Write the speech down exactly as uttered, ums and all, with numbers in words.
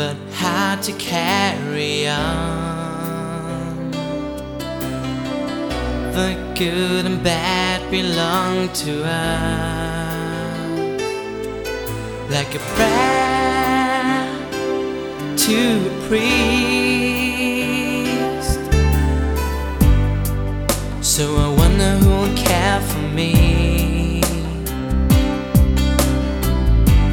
but had to carry on. The good and bad belong to us, like a prayer to a priest. So I wonder who will care for me